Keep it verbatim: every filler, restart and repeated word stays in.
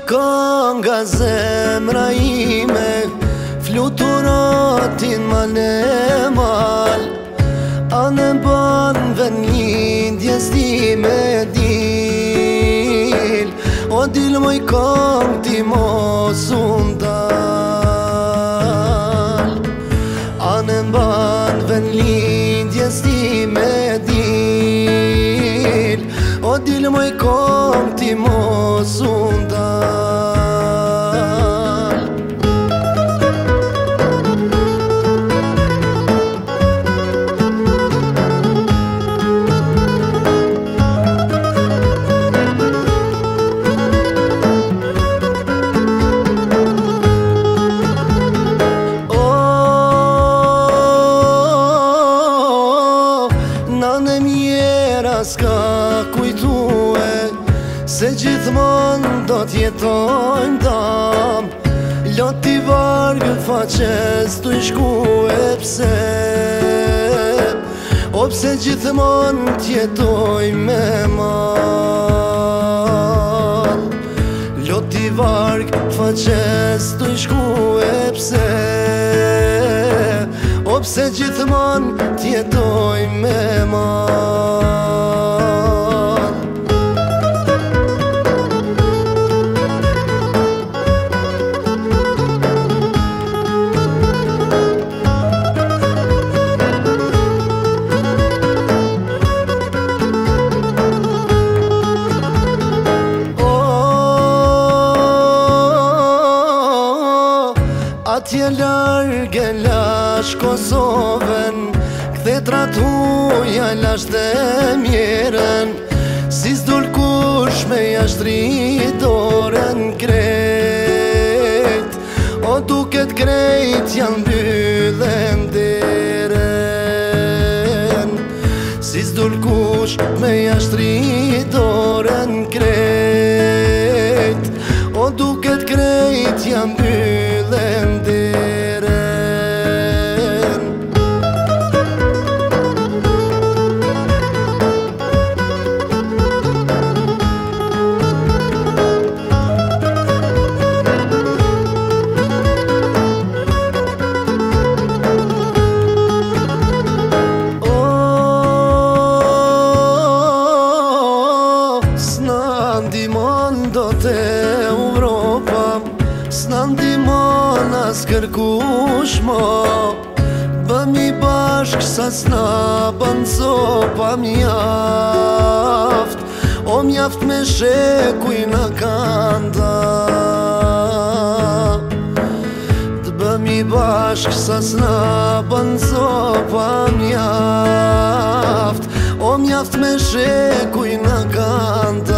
ka nga zemra ime, fluturatin mal e mal. Anë ban ven lindjes time dil, o dil moj kam ti mos undal. Anë ban ven lindjes time dil, o dil moj kam ti mos undal. Nane mjera s'ka kujtue se gjithmon do t'jetojmë dam. Loti vargë faqes t'u i shkue pse, o pse gjithmon t'jetojmë me mal. Loti vargë faqes t'u i shkue pse, o pse gjithmon t'jetojmë me mal. Atje largë lash Kosovën, kthe tratuja lash dhe mjerën. Si s'dul kush me jashtri dorën kret, o duket krejt janë mbyllen deren. Si s'dul kush me jashtri dorën kret, o duket krejt janë mbyllen deren. Ndimon do të Europa, s'na ndimon as kërkush mo. Bëmi bashk sa s'na bën copa mjaft, o mjaft me shekuj në kanda. T'bëmi bashk sa s'na bën copa mjaft, o mjaft me shekuj në kanda.